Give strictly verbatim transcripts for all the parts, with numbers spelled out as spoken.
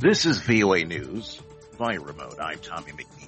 This is V O A News via remote. I'm Tommy McNeil.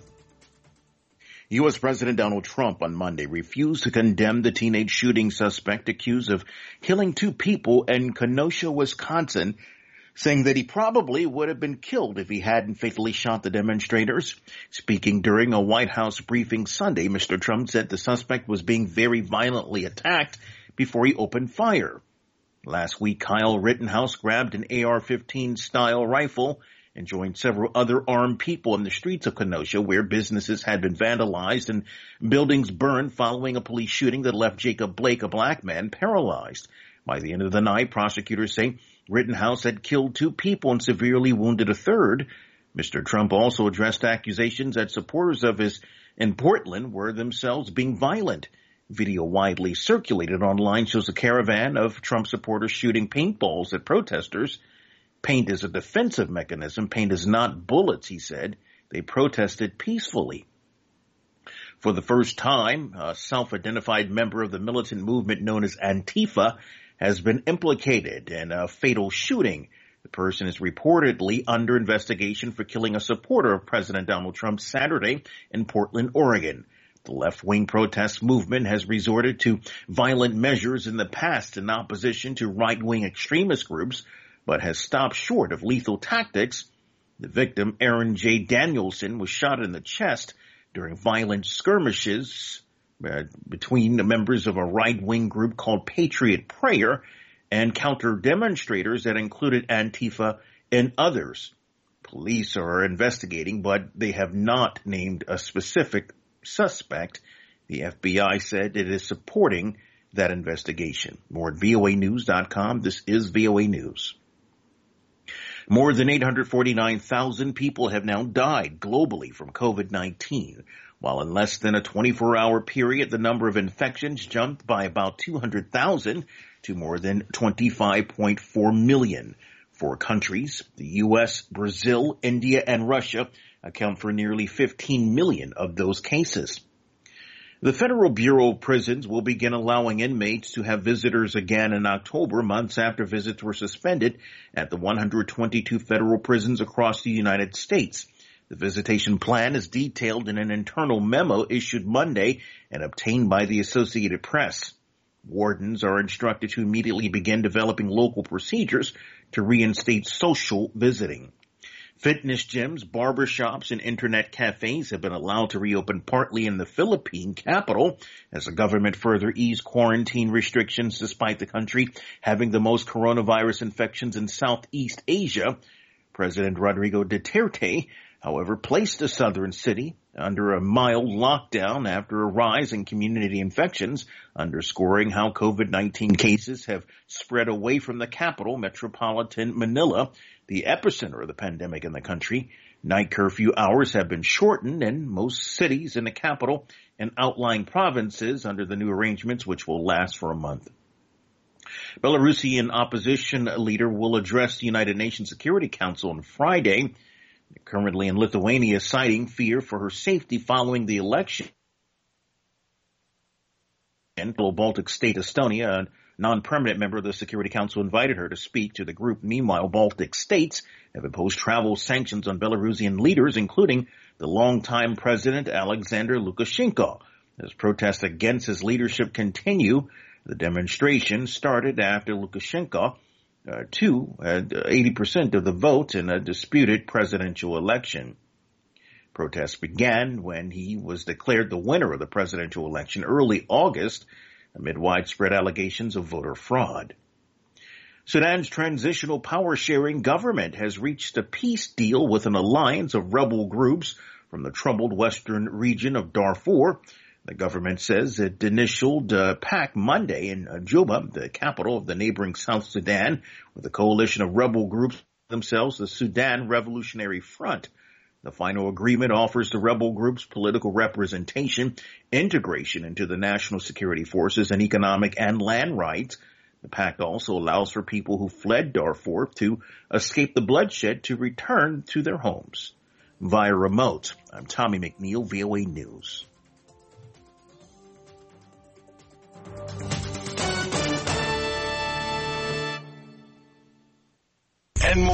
U S. President Donald Trump on Monday refused to condemn the teenage shooting suspect accused of killing two people in Kenosha, Wisconsin, saying that he probably would have been killed if he hadn't fatally shot the demonstrators. Speaking during a White House briefing Sunday, Mister Trump said the suspect was being very violently attacked before he opened fire. Last week, Kyle Rittenhouse grabbed an A R fifteen style rifle and joined several other armed people in the streets of Kenosha, where businesses had been vandalized and buildings burned following a police shooting that left Jacob Blake, a black man, paralyzed. By the end of the night, prosecutors say Rittenhouse had killed two people and severely wounded a third. Mister Trump also addressed accusations that supporters of his in Portland were themselves being violent. Video widely circulated online shows a caravan of Trump supporters shooting paintballs at protesters. Paint is a defensive mechanism. Paint is not bullets, he said. They protested peacefully. For the first time, a self-identified member of the militant movement known as Antifa has been implicated in a fatal shooting. The person is reportedly under investigation for killing a supporter of President Donald Trump Saturday in Portland, Oregon. The left-wing protest movement has resorted to violent measures in the past in opposition to right-wing extremist groups, but has stopped short of lethal tactics. The victim, Aaron J. Danielson, was shot in the chest during violent skirmishes uh, between the members of a right-wing group called Patriot Prayer and counter-demonstrators that included Antifa and others. Police are investigating, but they have not named a specific suspect. The F B I said it is supporting that investigation. More at V O A news dot com. This is V O A News. More than eight hundred forty-nine thousand people have now died globally from COVID nineteen, while in less than a twenty-four hour period, the number of infections jumped by about two hundred thousand to more than twenty-five point four million. Four countries, the U S, Brazil, India, and Russia, account for nearly fifteen million of those cases. The Federal Bureau of Prisons will begin allowing inmates to have visitors again in October, months after visits were suspended at the one hundred twenty-two federal prisons across the United States. The visitation plan is detailed in an internal memo issued Monday and obtained by the Associated Press. Wardens are instructed to immediately begin developing local procedures to reinstate social visiting. Fitness gyms, barbershops, and internet cafes have been allowed to reopen partly in the Philippine capital as the government further eased quarantine restrictions despite the country having the most coronavirus infections in Southeast Asia. President Rodrigo Duterte, however, placed the southern city under a mild lockdown after a rise in community infections, underscoring how COVID nineteen cases have spread away from the capital, metropolitan Manila, the epicenter of the pandemic in the country. Night curfew hours have been shortened in most cities in the capital and outlying provinces under the new arrangements, which will last for a month. Belarusian opposition leader will address the United Nations Security Council on Friday. Currently in Lithuania, citing fear for her safety following the election. And Baltic state Estonia, a non-permanent member of the Security Council, invited her to speak to the group. Meanwhile, Baltic states have imposed travel sanctions on Belarusian leaders, including the longtime president Alexander Lukashenko. As protests against his leadership continue, the demonstration started after Lukashenko Uh, two, had eighty percent of the vote in a disputed presidential election. Protests began when he was declared the winner of the presidential election early August amid widespread allegations of voter fraud. Sudan's transitional power-sharing government has reached a peace deal with an alliance of rebel groups from the troubled western region of Darfur. The government says it initialed a pact Monday in Juba, the capital of the neighboring South Sudan, with a coalition of rebel groups themselves the Sudan Revolutionary Front. The final agreement offers the rebel groups political representation, integration into the national security forces, and economic and land rights. The pact also allows for people who fled Darfur to escape the bloodshed to return to their homes. Via remote, I'm Tommy McNeil, V O A News. And more.